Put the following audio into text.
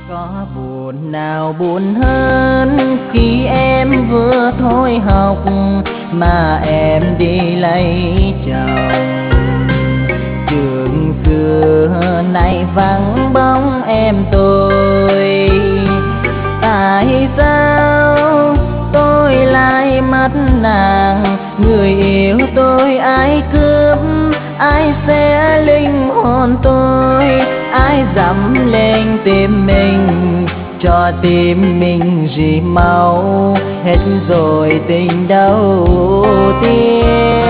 Có buồn nào buồn hơn khi em vừa thôi học mà em đi lấy chồng. Trường xưa nay vắng bóng em tôi, tại sao tôi lại mất nàng? Người yêu tôi ai cướp, ai sẽ linh hồn tôi, ai dám lên tim mình, cho tim mình rỉ máu hết rồi tình đầu tiên.